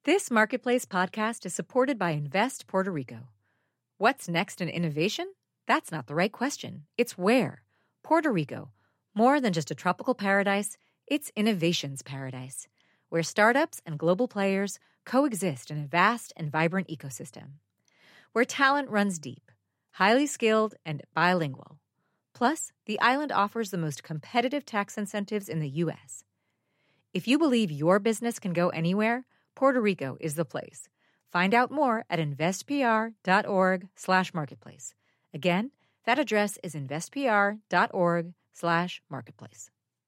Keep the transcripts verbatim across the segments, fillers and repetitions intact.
This Marketplace podcast is supported by Invest Puerto Rico. What's next in innovation? That's not the right question. It's where. Puerto Rico. More than just a tropical paradise, it's innovation's paradise, where startups and global players coexist in a vast and vibrant ecosystem. Where talent runs deep, highly skilled, and bilingual. Plus, the island offers the most competitive tax incentives in the U S. If you believe your business can go anywhere, Puerto Rico is the place. Find out more at investpr.org slash marketplace. Again, that address is investpr.org slash marketplace.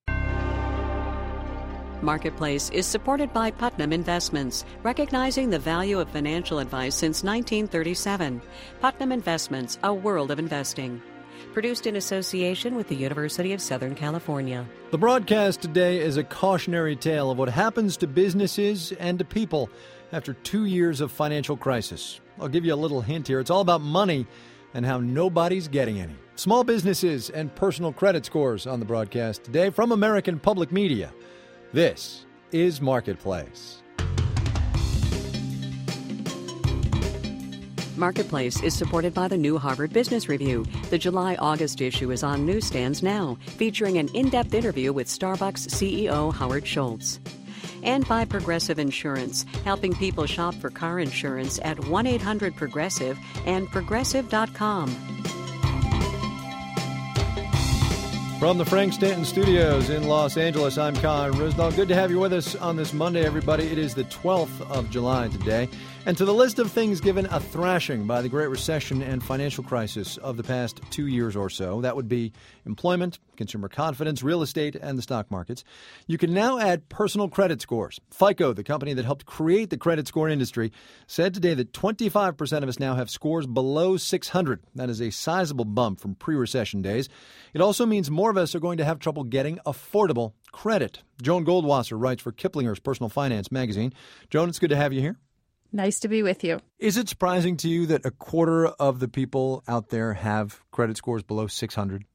Marketplace is supported by Putnam Investments, recognizing the value of financial advice since nineteen thirty-seven. Putnam Investments, a world of investing. Produced in association with the University of Southern California. The broadcast today is a cautionary tale of what happens to businesses and to people after two years of financial crisis. I'll give you a little hint here. It's all about money and how nobody's getting any. Small businesses and personal credit scores on the broadcast today from American Public Media. This is Marketplace. Marketplace is supported by the new Harvard Business Review. The July-August issue is on newsstands now, featuring an in-depth interview with Starbucks C E O Howard Schultz. And by Progressive Insurance, helping people shop for car insurance at one eight hundred progressive and progressive dot com. From the Frank Stanton Studios in Los Angeles, I'm Con Risdall. Good to have you with us on this Monday, everybody. It is the twelfth of July today. And to the list of things given a thrashing by the Great Recession and financial crisis of the past two years or so, that would be employment, consumer confidence, real estate, and the stock markets. You can now add personal credit scores. FICO, the company that helped create the credit score industry, said today that twenty-five percent of us now have scores below six hundred. That is a sizable bump from pre-recession days. It also means more of us are going to have trouble getting affordable credit. Joan Goldwasser writes for Kiplinger's Personal Finance magazine. Joan, it's good to have you here. Nice to be with you. Is it surprising to you that a quarter of the people out there have credit scores below six hundred?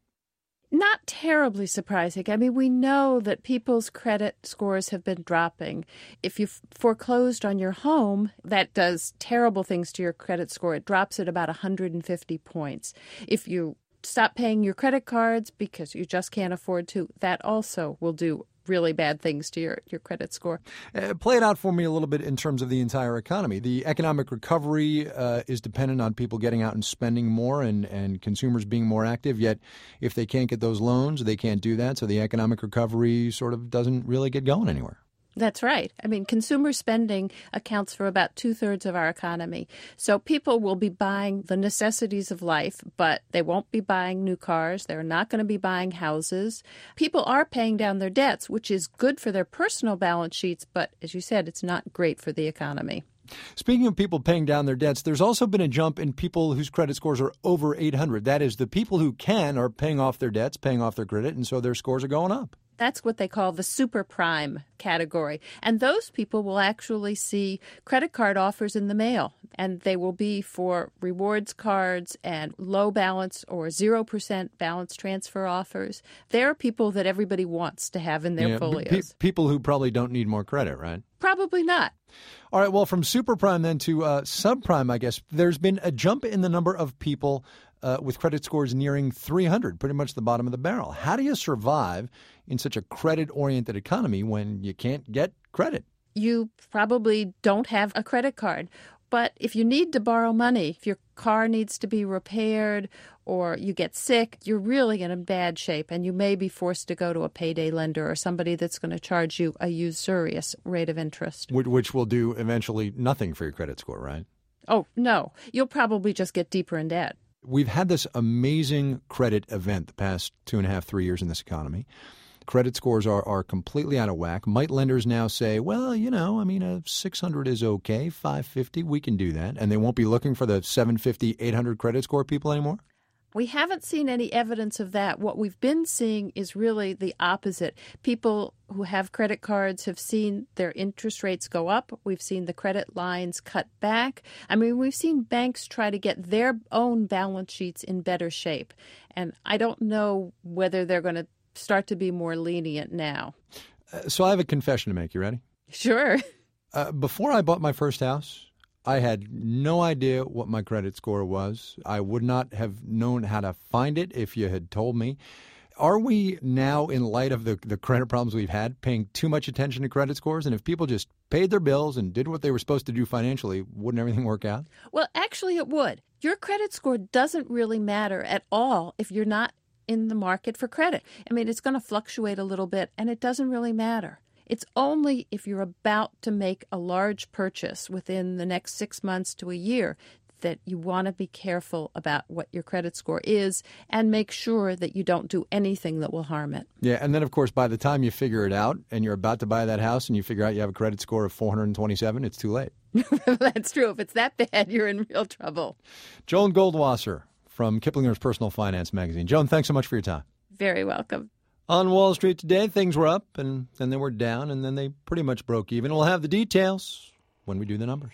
Not terribly surprising. I mean, we know that people's credit scores have been dropping. If you've foreclosed on your home, that does terrible things to your credit score. It drops at about one hundred fifty points. If you stop paying your credit cards because you just can't afford to, that also will do really bad things to your, your credit score. Uh, play it out for me a little bit in terms of the entire economy. The economic recovery uh, is dependent on people getting out and spending more and, and consumers being more active. Yet if they can't get those loans, they can't do that. So the economic recovery sort of doesn't really get going anywhere. That's right. I mean, consumer spending accounts for about two-thirds of our economy. So people will be buying the necessities of life, but they won't be buying new cars. They're not going to be buying houses. People are paying down their debts, which is good for their personal balance sheets, but as you said, it's not great for the economy. Speaking of people paying down their debts, there's also been a jump in people whose credit scores are over eight hundred. That is, the people who can are paying off their debts, paying off their credit, and so their scores are going up. That's what they call the super prime category. And those people will actually see credit card offers in the mail. And they will be for rewards cards and low balance or zero percent balance transfer offers. They're people that everybody wants to have in their yeah, folios. Pe- people who probably don't need more credit, right? Probably not. All right, well, from super prime then to uh, subprime, I guess, there's been a jump in the number of people uh, with credit scores nearing three hundred, pretty much the bottom of the barrel. How do you survive in such a credit-oriented economy when you can't get credit? You probably don't have a credit card. But if you need to borrow money, if your car needs to be repaired or you get sick, you're really in a bad shape and you may be forced to go to a payday lender or somebody that's going to charge you a usurious rate of interest. Which will do eventually nothing for your credit score, right? Oh, no. You'll probably just get deeper in debt. We've had this amazing credit event the past two and a half, three years in this economy. Credit scores are, are completely out of whack. Might lenders now say, well, you know, I mean, a six hundred is okay, five fifty, we can do that. And they won't be looking for the seven fifty, eight hundred credit score people anymore? We haven't seen any evidence of that. What we've been seeing is really the opposite. People who have credit cards have seen their interest rates go up. We've seen the credit lines cut back. I mean, we've seen banks try to get their own balance sheets in better shape. And I don't know whether they're going to start to be more lenient now. Uh, so I have a confession to make. You ready? Sure. Uh, before I bought my first house, I had no idea what my credit score was. I would not have known how to find it if you had told me. Are we now, in light of the, the credit problems we've had, paying too much attention to credit scores? And if people just paid their bills and did what they were supposed to do financially, wouldn't everything work out? Well, actually, it would. Your credit score doesn't really matter at all if you're not in the market for credit. I mean, it's going to fluctuate a little bit, and it doesn't really matter. It's only if you're about to make a large purchase within the next six months to a year that you want to be careful about what your credit score is and make sure that you don't do anything that will harm it. Yeah, and then, of course, by the time you figure it out and you're about to buy that house and you figure out you have a credit score of four hundred twenty-seven, it's too late. That's true. If it's that bad, you're in real trouble. Joan Goldwasser from Kiplinger's Personal Finance Magazine. Joan, thanks so much for your time. Very welcome. On Wall Street today, things were up, and then they were down, and then they pretty much broke even. We'll have the details when we do the numbers.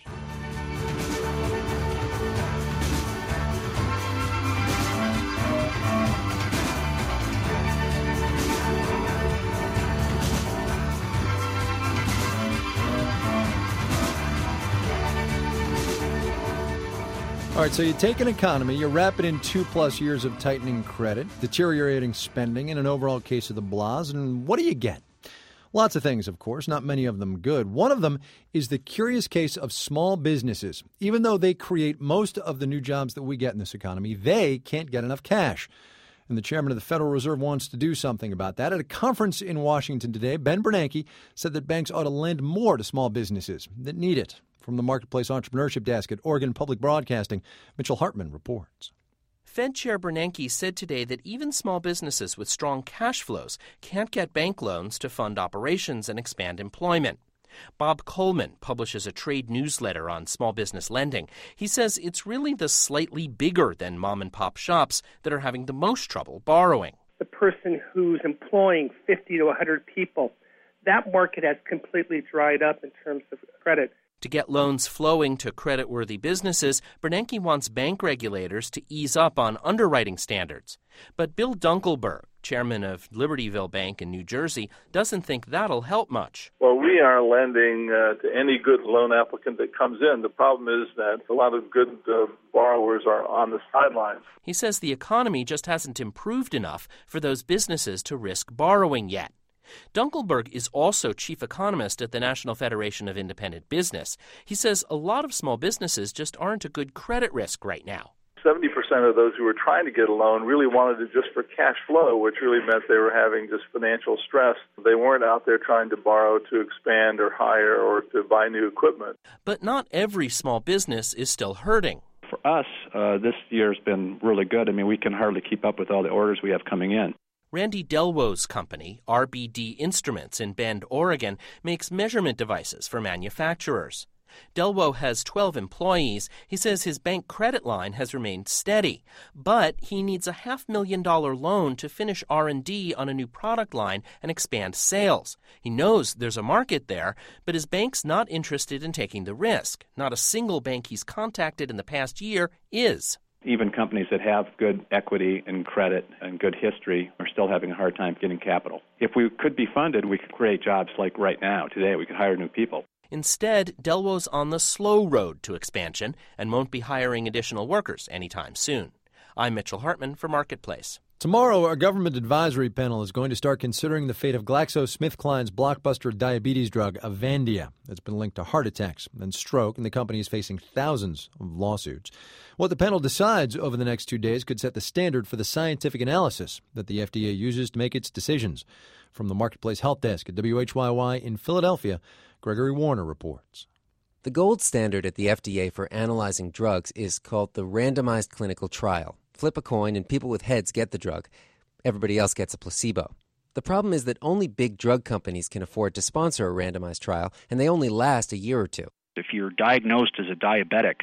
All right, so you take an economy, you wrap it in two-plus years of tightening credit, deteriorating spending, and an overall case of the blahs, and what do you get? Lots of things, of course, not many of them good. One of them is the curious case of small businesses. Even though they create most of the new jobs that we get in this economy, they can't get enough cash. And the chairman of the Federal Reserve wants to do something about that. At a conference in Washington today, Ben Bernanke said that banks ought to lend more to small businesses that need it. From the Marketplace Entrepreneurship Desk at Oregon Public Broadcasting, Mitchell Hartman reports. Fed Chair Bernanke said today that even small businesses with strong cash flows can't get bank loans to fund operations and expand employment. Bob Coleman publishes a trade newsletter on small business lending. He says it's really the slightly bigger than mom-and-pop shops that are having the most trouble borrowing. The person who's employing fifty to one hundred people, that market has completely dried up in terms of credit. To get loans flowing to creditworthy businesses, Bernanke wants bank regulators to ease up on underwriting standards. But Bill Dunkelberg, chairman of Libertyville Bank in New Jersey, doesn't think that'll help much. Well, we are lending uh, to any good loan applicant that comes in. The problem is that a lot of good uh, borrowers are on the sidelines. He says the economy just hasn't improved enough for those businesses to risk borrowing yet. Dunkelberg is also chief economist at the National Federation of Independent Business. He says a lot of small businesses just aren't a good credit risk right now. seventy percent of those who were trying to get a loan really wanted it just for cash flow, which really meant they were having just financial stress. They weren't out there trying to borrow to expand or hire or to buy new equipment. But not every small business is still hurting. For us, uh, this year's been really good. I mean, we can hardly keep up with all the orders we have coming in. Randy Delwo's company, R B D Instruments in Bend, Oregon, makes measurement devices for manufacturers. Delwo has twelve employees. He says his bank credit line has remained steady, but he needs a half million dollar loan to finish R and D on a new product line and expand sales. He knows there's a market there, but his bank's not interested in taking the risk. Not a single bank he's contacted in the past year is. Even companies that have good equity and credit and good history are still having a hard time getting capital. If we could be funded, we could create jobs like right now. Today, we could hire new people. Instead, Delwo's on the slow road to expansion and won't be hiring additional workers anytime soon. I'm Mitchell Hartman for Marketplace. Tomorrow, a government advisory panel is going to start considering the fate of GlaxoSmithKline's blockbuster diabetes drug, Avandia, that's been linked to heart attacks and stroke, and the company is facing thousands of lawsuits. What the panel decides over the next two days could set the standard for the scientific analysis that the F D A uses to make its decisions. From the Marketplace Health Desk at W H Y Y in Philadelphia, Gregory Warner reports. The gold standard at the F D A for analyzing drugs is called the randomized clinical trial. Flip a coin and people with heads get the drug. Everybody else gets a placebo. The problem is that only big drug companies can afford to sponsor a randomized trial, and they only last a year or two. If you're diagnosed as a diabetic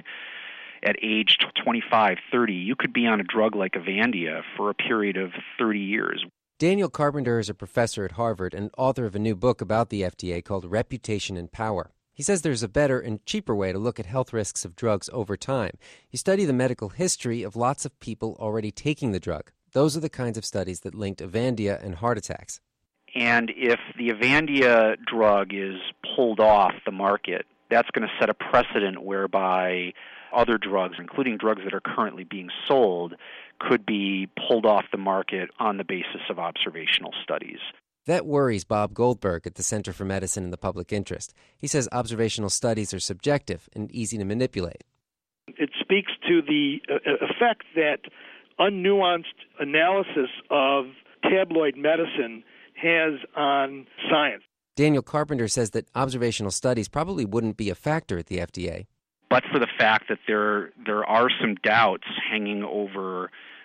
at age twenty-five, thirty, you could be on a drug like Avandia for a period of thirty years. Daniel Carpenter is a professor at Harvard and author of a new book about the F D A called Reputation and Power. He says there's a better and cheaper way to look at health risks of drugs over time. You study the medical history of lots of people already taking the drug. Those are the kinds of studies that linked Avandia and heart attacks. And if the Avandia drug is pulled off the market, that's going to set a precedent whereby other drugs, including drugs that are currently being sold, could be pulled off the market on the basis of observational studies. That worries Bob Goldberg at the Center for Medicine and the Public Interest. He says observational studies are subjective and easy to manipulate. It speaks to the uh, effect that unnuanced analysis of tabloid medicine has on science. Daniel Carpenter says that observational studies probably wouldn't be a factor at the F D A. But for the fact that there there are some doubts hanging over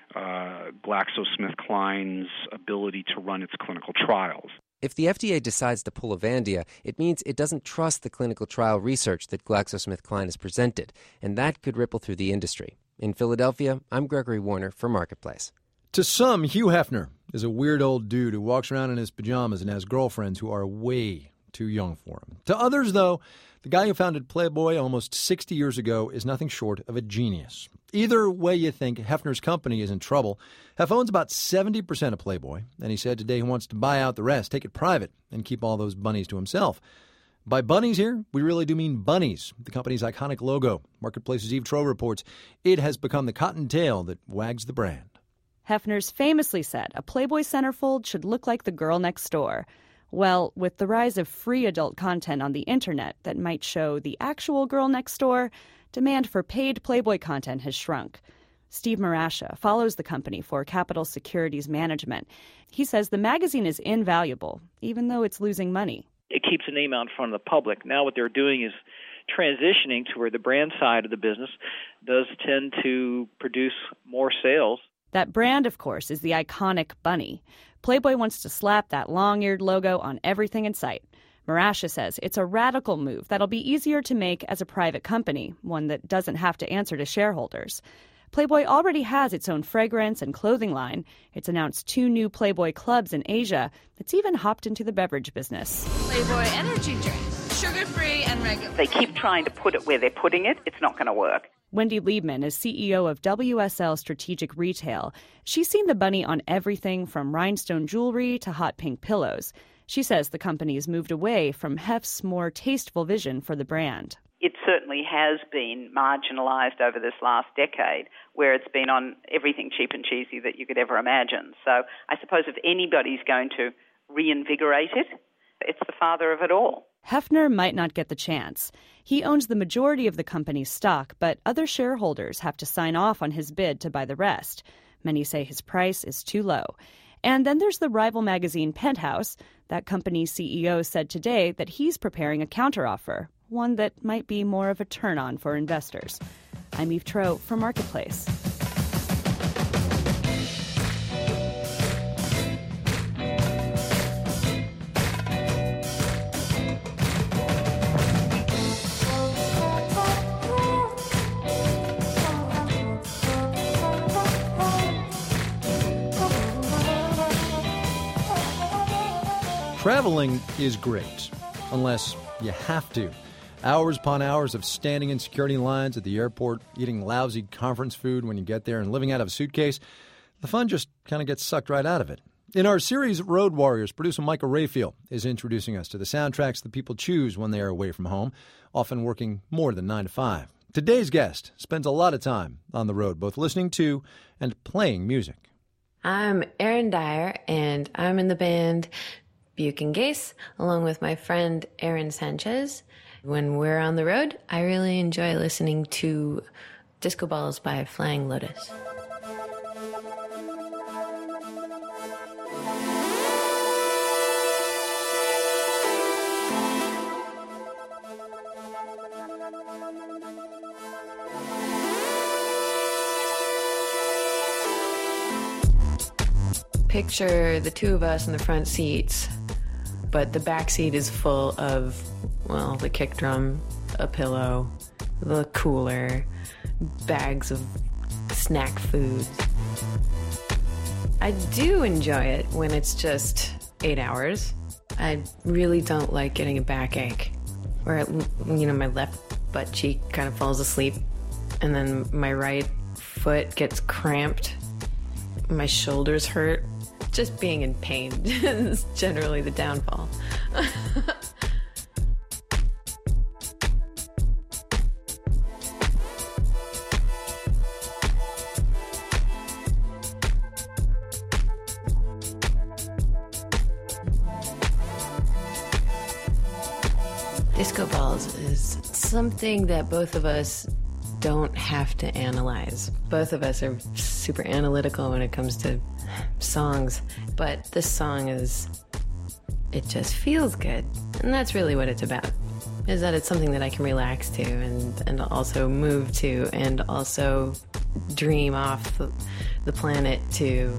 uh, GlaxoSmithKline's ability to run its clinical trials. If the F D A decides to pull Avandia, it means it doesn't trust the clinical trial research that GlaxoSmithKline has presented, and that could ripple through the industry. In Philadelphia, I'm Gregory Warner for Marketplace. To some, Hugh Hefner is a weird old dude who walks around in his pajamas and has girlfriends who are way too young for him. To others, though, the guy who founded Playboy almost sixty years ago is nothing short of a genius. Either way you think, Hefner's company is in trouble. Hef owns about seventy percent of Playboy, and he said today he wants to buy out the rest, take it private, and keep all those bunnies to himself. By bunnies here, we really do mean bunnies, the company's iconic logo. Marketplace's Eve Troeh reports it has become the cottontail that wags the brand. Hefner's famously said a Playboy centerfold should look like the girl next door. Well, with the rise of free adult content on the internet that might show the actual girl next door, demand for paid Playboy content has shrunk. Steve Marascia follows the company for Capital Securities Management. He says the magazine is invaluable, even though it's losing money. It keeps a name out in front of the public. Now what they're doing is transitioning to where the brand side of the business does tend to produce more sales. That brand, of course, is the iconic bunny. Playboy wants to slap that long-eared logo on everything in sight. Marascia says it's a radical move that'll be easier to make as a private company, one that doesn't have to answer to shareholders. Playboy already has its own fragrance and clothing line. It's announced two new Playboy clubs in Asia. It's even hopped into the beverage business. Playboy energy drink, sugar-free and regular. They keep trying to put it where they're putting it. It's not going to work. Wendy Liebman is C E O of W S L Strategic Retail. She's seen the bunny on everything from rhinestone jewelry to hot pink pillows. She says the company's moved away from Hef's more tasteful vision for the brand. It certainly has been marginalized over this last decade, where it's been on everything cheap and cheesy that you could ever imagine. So I suppose if anybody's going to reinvigorate it, it's the father of it all. Hefner might not get the chance. He owns the majority of the company's stock, but other shareholders have to sign off on his bid to buy the rest. Many say his price is too low. And then there's the rival magazine Penthouse. That company's C E O said today that he's preparing a counteroffer, one that might be more of a turn-on for investors. I'm Eve Troeh for Marketplace. Traveling is great, unless you have to. Hours upon hours of standing in security lines at the airport, eating lousy conference food when you get there, and living out of a suitcase, the fun just kind of gets sucked right out of it. In our series, Road Warriors, producer Michael Rayfield is introducing us to the soundtracks that people choose when they are away from home, often working more than nine to five. Today's guest spends a lot of time on the road, both listening to and playing music. I'm Erin Dyer, and I'm in the band Buchan Gase, along with my friend Aaron Sanchez. When we're on the road, I really enjoy listening to Disco Balls by Flying Lotus. Picture the two of us in the front seats, but the back seat is full of, well, the kick drum, a pillow, the cooler, bags of snack foods. I do enjoy it when it's just eight hours. I really don't like getting a backache, where, you know, my left butt cheek kind of falls asleep, and then my right foot gets cramped, my shoulders hurt just being in pain is generally the downfall. Disco balls is something that both of us don't have to analyze. Both of us are super analytical when it comes to songs, but this song is, it just feels good. And that's really what it's about, is that it's something that I can relax to and, and also move to and also dream off the, the planet to.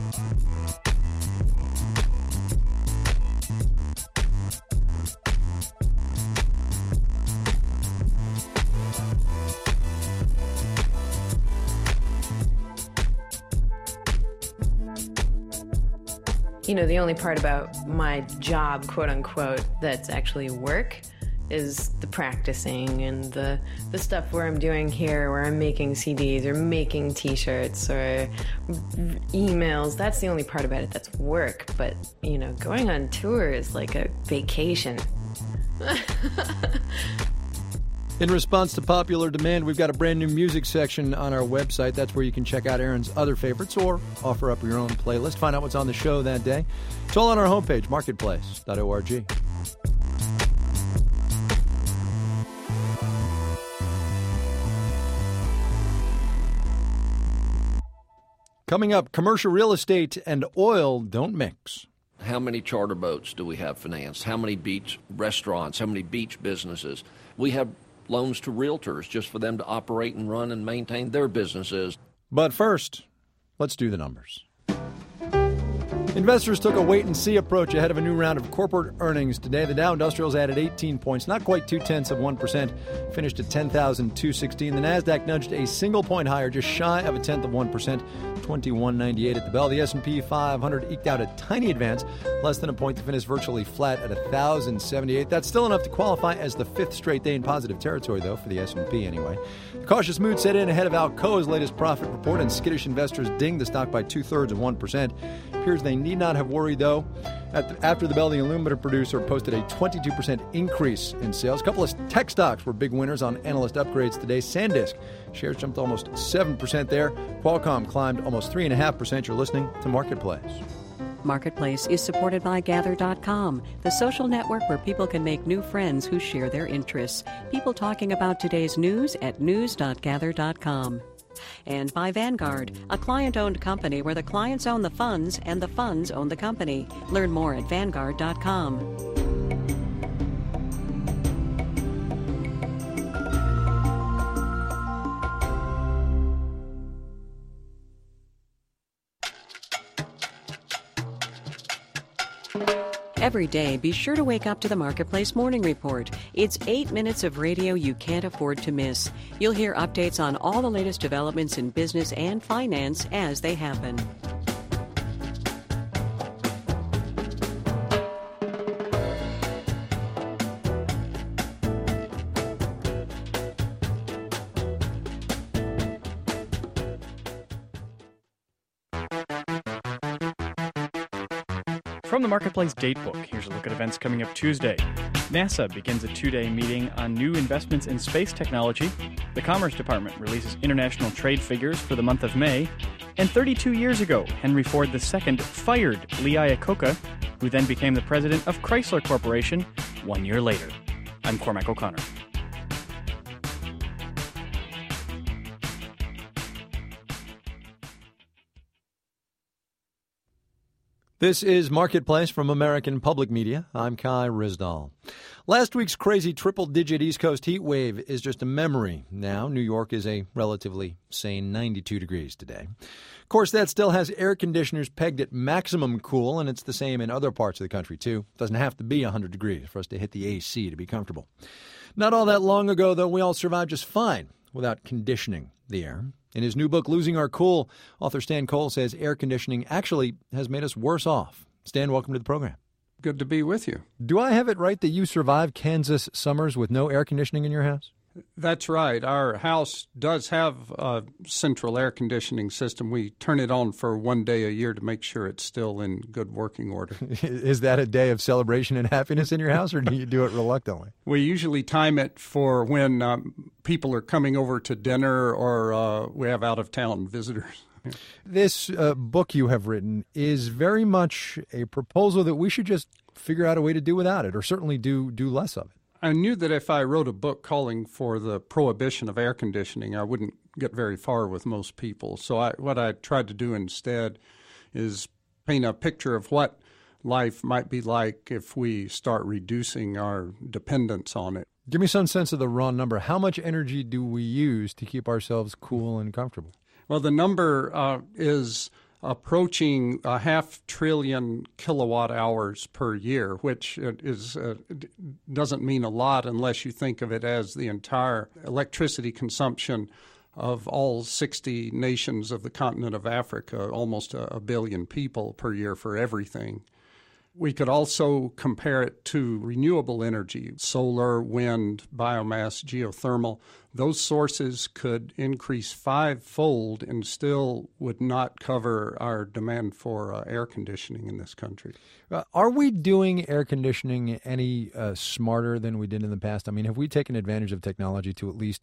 You know, the only part about my job, quote unquote, that's actually work is the practicing and the the stuff where I'm doing here, where I'm making C Ds or making T-shirts or emails. That's the only part about it that's work. But, you know, going on tour is like a vacation. In response to popular demand, we've got a brand new music section on our website. That's where you can check out Aaron's other favorites or offer up your own playlist. Find out what's on the show that day. It's all on our homepage, marketplace dot org. Coming up, commercial real estate and oil don't mix. How many charter boats do we have financed? How many beach restaurants? How many beach businesses? We have loans to realtors just for them to operate and run and maintain their businesses. But first, let's do the numbers. Investors took a wait-and-see approach ahead of a new round of corporate earnings today. The Dow Industrials added eighteen points, not quite two-tenths of one percent, finished at ten thousand two hundred sixteen. The Nasdaq nudged a single point higher, just shy of a tenth of one percent, twenty-one ninety-eight at the bell. The S and P five hundred eked out a tiny advance, less than a point to finish virtually flat at one thousand seventy-eight. That's still enough to qualify as the fifth straight day in positive territory, though, for the S and P anyway. The cautious mood set in ahead of Alcoa's latest profit report, and skittish investors dinged the stock by two-thirds of one percent. Appears they need not have worried, though. At the, after the bell, the aluminum producer posted a twenty-two percent increase in sales. A couple of tech stocks were big winners on analyst upgrades today. SanDisk shares jumped almost seven percent there. Qualcomm climbed almost three point five percent. You're listening to Marketplace. Marketplace is supported by Gather dot com, the social network where people can make new friends who share their interests. People talking about today's news at news dot gather dot com. And by Vanguard, a client-owned company where the clients own the funds and the funds own the company. Learn more at vanguard dot com. Every day, be sure to wake up to the Marketplace Morning Report. It's eight minutes of radio you can't afford to miss. You'll hear updates on all the latest developments in business and finance as they happen. From the Marketplace Datebook, here's a look at events coming up Tuesday. NASA begins a two-day meeting on new investments in space technology. The Commerce Department releases international trade figures for the month of May. And thirty-two years ago, Henry Ford the Second fired Lee Iacocca, who then became the president of Chrysler Corporation one year later. I'm Cormac O'Connor. This is Marketplace from American Public Media. I'm Kai Risdall. Last week's crazy triple-digit East Coast heat wave is just a memory. Now, New York is a relatively sane ninety-two degrees today. Of course, that still has air conditioners pegged at maximum cool, and it's the same in other parts of the country, too. It doesn't have to be one hundred degrees for us to hit the A C to be comfortable. Not all that long ago, though, we all survived just fine without conditioning the air. In his new book, Losing Our Cool, author Stan Cole says air conditioning actually has made us worse off. Stan, welcome to the program. Good to be with you. Do I have it right that you survived Kansas summers with no air conditioning in your house? That's right. Our house does have a central air conditioning system. We turn it on for one day a year to make sure it's still in good working order. Is that a day of celebration and happiness in your house, or do you do it reluctantly? We usually time it for when um, people are coming over to dinner or uh, we have out-of-town visitors. This uh, book you have written is very much a proposal that we should just figure out a way to do without it, or certainly do do less of it. I knew that if I wrote a book calling for the prohibition of air conditioning, I wouldn't get very far with most people. So I, what I tried to do instead is paint a picture of what life might be like if we start reducing our dependence on it. Give me some sense of the raw number. How much energy do we use to keep ourselves cool and comfortable? Well, the number uh, is approaching a half trillion kilowatt hours per year, which is uh, doesn't mean a lot unless you think of it as the entire electricity consumption of all sixty nations of the continent of Africa, almost a, a billion people per year for everything. We could also compare it to renewable energy, solar, wind, biomass, geothermal. Those sources could increase fivefold and still would not cover our demand for uh, air conditioning in this country. Uh, are we doing air conditioning any uh, smarter than we did in the past? I mean, have we taken advantage of technology to at least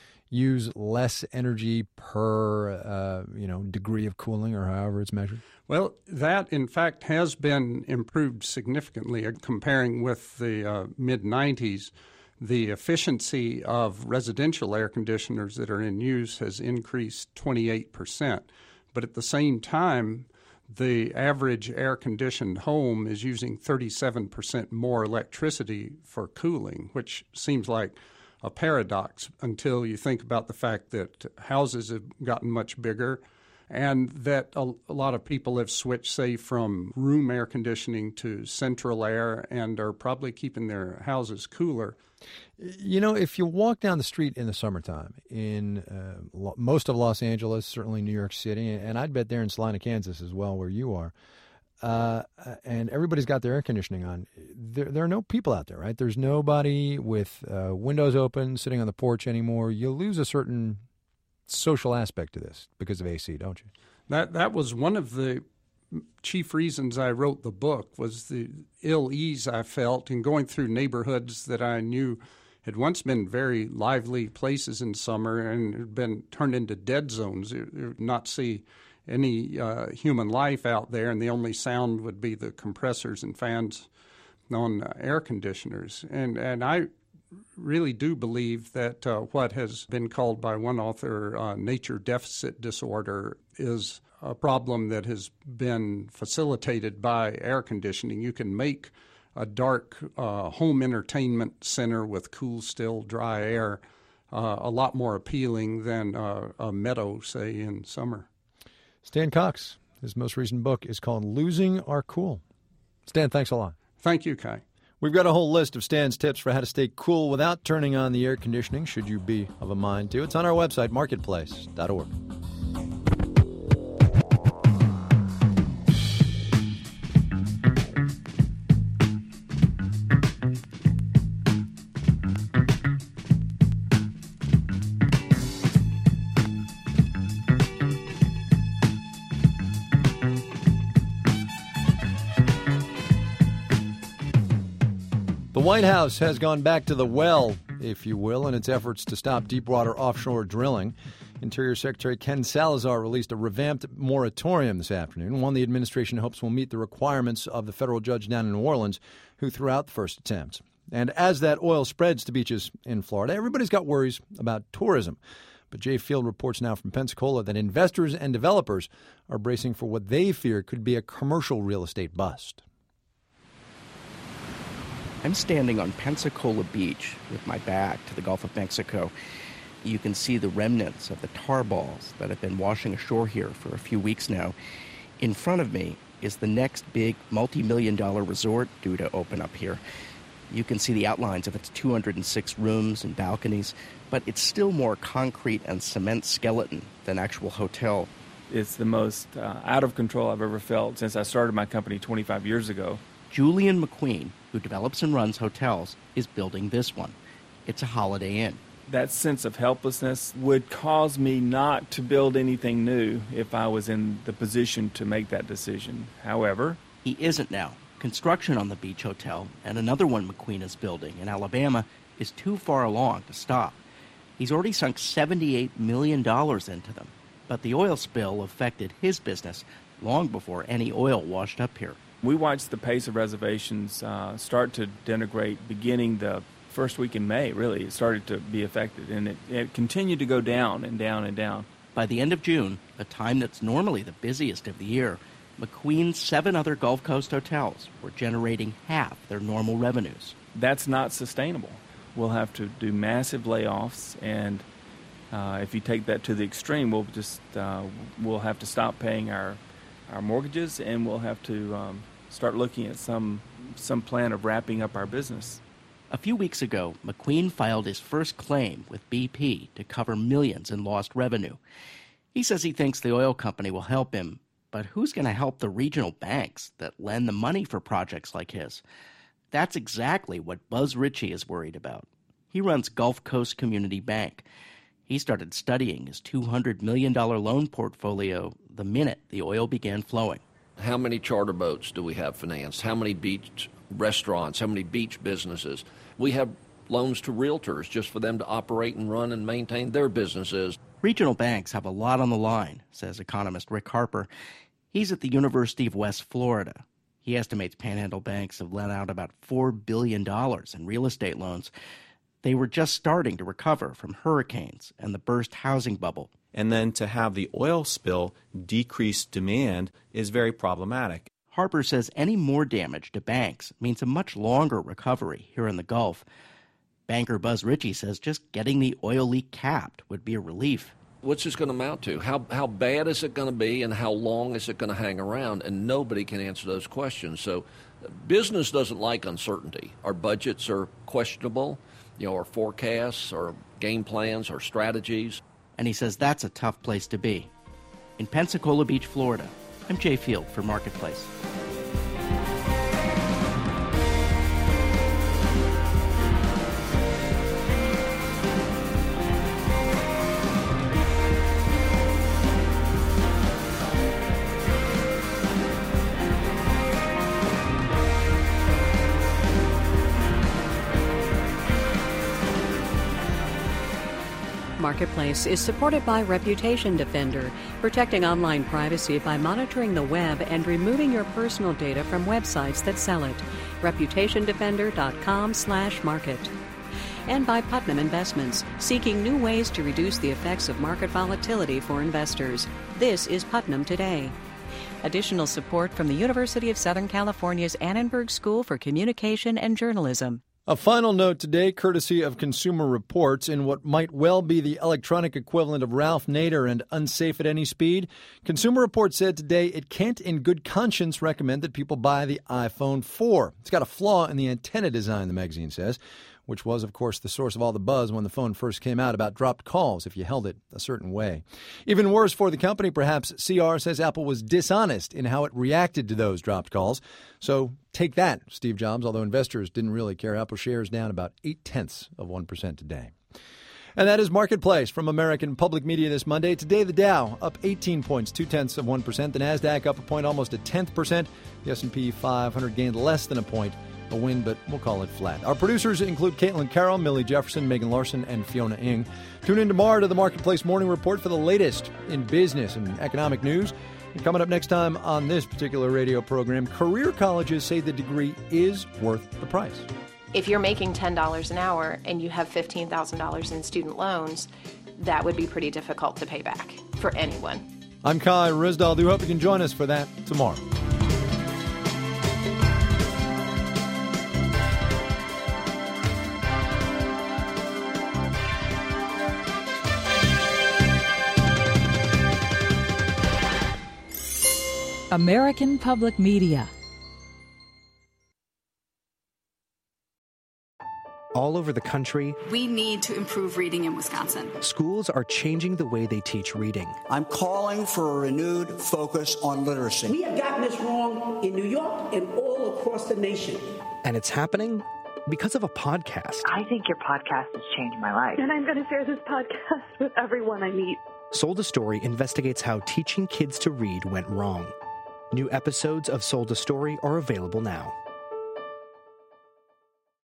use less energy per uh, you know degree of cooling, or however it's measured? Well, that, in fact, has been improved significantly. Comparing with the uh, mid nineties, the efficiency of residential air conditioners that are in use has increased twenty-eight percent. But at the same time, the average air-conditioned home is using thirty-seven percent more electricity for cooling, which seems like a paradox until you think about the fact that houses have gotten much bigger and that a, a lot of people have switched, say, from room air conditioning to central air and are probably keeping their houses cooler. You know, if you walk down the street in the summertime in uh, lo- most of Los Angeles, certainly New York City, and I'd bet there in Salina, Kansas as well, where you are, uh, and everybody's got their air conditioning on, there, there are no people out there, right? There's nobody with uh, windows open, sitting on the porch anymore. You lose a certain social aspect to this because of A C, don't you? That that was one of the chief reasons I wrote the book, was the ill ease I felt in going through neighborhoods that I knew had once been very lively places in summer and had been turned into dead zones. You would not see any uh, human life out there, and the only sound would be the compressors and fans on uh, air conditioners. And and I really do believe that uh, what has been called by one author uh, nature deficit disorder is a problem that has been facilitated by air conditioning. You can make a dark uh, home entertainment center with cool, still, dry air uh, a lot more appealing than uh, a meadow, say, in summer. Stan Cox, his most recent book is called Losing Our Cool. Stan, thanks a lot. Thank you, Kai. We've got a whole list of Stan's tips for how to stay cool without turning on the air conditioning, should you be of a mind to. It's on our website, marketplace dot org. The White House has gone back to the well, if you will, in its efforts to stop deepwater offshore drilling. Interior Secretary Ken Salazar released a revamped moratorium this afternoon, one the administration hopes will meet the requirements of the federal judge down in New Orleans who threw out the first attempt. And as that oil spreads to beaches in Florida, everybody's got worries about tourism. But Jay Field reports now from Pensacola that investors and developers are bracing for what they fear could be a commercial real estate bust. I'm standing on Pensacola Beach with my back to the Gulf of Mexico. You can see the remnants of the tar balls that have been washing ashore here for a few weeks now. In front of me is the next big multi-million dollar resort due to open up here. You can see the outlines of its two hundred six rooms and balconies, but it's still more concrete and cement skeleton than actual hotel. It's the most uh, out of control I've ever felt since I started my company twenty-five years ago. Julian McQueen, who develops and runs hotels, is building this one. It's a Holiday Inn. that sense of helplessness would cause me not to build anything new if I was in the position to make that decision. However, he isn't now. Construction on the beach hotel and another one McQueen is building in Alabama is too far along to stop. He's already sunk seventy-eight million dollars into them, but the oil spill affected his business long before any oil washed up here. We watched the pace of reservations uh, start to denigrate beginning the first week in May, really. It started to be affected, and it, it continued to go down and down and down. By the end of June, a time that's normally the busiest of the year, McQueen's seven other Gulf Coast hotels were generating half their normal revenues. That's not sustainable. We'll have to do massive layoffs, and uh, if you take that to the extreme, we'll just uh, we'll have to stop paying our our mortgages, and we'll have to um, start looking at some some plan of wrapping up our business. A few weeks ago, McQueen filed his first claim with B P to cover millions in lost revenue. He says he thinks the oil company will help him, but who's going to help the regional banks that lend the money for projects like his? That's exactly what Buzz Ritchie is worried about. He runs Gulf Coast Community Bank. He started studying his two hundred million dollars loan portfolio the minute the oil began flowing. How many charter boats do we have financed? How many beach restaurants? How many beach businesses? We have loans to realtors just for them to operate and run and maintain their businesses. Regional banks have a lot on the line, says economist Rick Harper. He's at the University of West Florida. He estimates Panhandle banks have lent out about four billion dollars in real estate loans. They were just starting to recover from hurricanes and the burst housing bubble. And then to have the oil spill decrease demand is very problematic. Harper says any more damage to banks means a much longer recovery here in the Gulf. Banker Buzz Ritchie says just getting the oil leak capped would be a relief. What's this going to amount to? How how bad is it going to be, and how long is it going to hang around? And nobody can answer those questions. So business doesn't like uncertainty. Our budgets are questionable, you know, our forecasts, our game plans, our strategies. And he says that's a tough place to be. In Pensacola Beach, Florida, I'm Jay Field for Marketplace. Marketplace is supported by Reputation Defender, protecting online privacy by monitoring the web and removing your personal data from websites that sell it. reputation defender dot com slash market. And by Putnam Investments, seeking new ways to reduce the effects of market volatility for investors. This is Putnam Today. Additional support from the University of Southern California's Annenberg School for Communication and Journalism. A final note today, courtesy of Consumer Reports, in what might well be the electronic equivalent of Ralph Nader and Unsafe at Any Speed. Consumer Reports said today it can't in good conscience recommend that people buy the iPhone four. It's got a flaw in the antenna design, the magazine says, which was, of course, the source of all the buzz when the phone first came out about dropped calls if you held it a certain way. Even worse for the company, perhaps, C R says Apple was dishonest in how it reacted to those dropped calls. So take that, Steve Jobs, although investors didn't really care. Apple shares down about eight-tenths of one percent today. And that is Marketplace from American Public Media this Monday. Today, the Dow up eighteen points, two-tenths of one percent. The NASDAQ up a point, almost a tenth percent. The S and P five hundred gained less than a point. A win, but we'll call it flat. Our producers include Caitlin Carroll, Millie Jefferson, Megan Larson, and Fiona Ng. Tune in tomorrow to the Marketplace Morning Report for the latest in business and economic news. And coming up next time on this particular radio program, career colleges say the degree is worth the price. If you're making ten dollars an hour and you have fifteen thousand dollars in student loans, that would be pretty difficult to pay back for anyone. I'm Kai Risdal. Do hope you can join us for that tomorrow. American Public Media. All over the country, we need to improve reading in Wisconsin. Schools are changing the way they teach reading. I'm calling for a renewed focus on literacy. We have gotten this wrong in New York and all across the nation. And it's happening because of a podcast. I think your podcast has changed my life. And I'm going to share this podcast with everyone I meet. Sold a Story investigates how teaching kids to read went wrong. New episodes of Sold a Story are available now.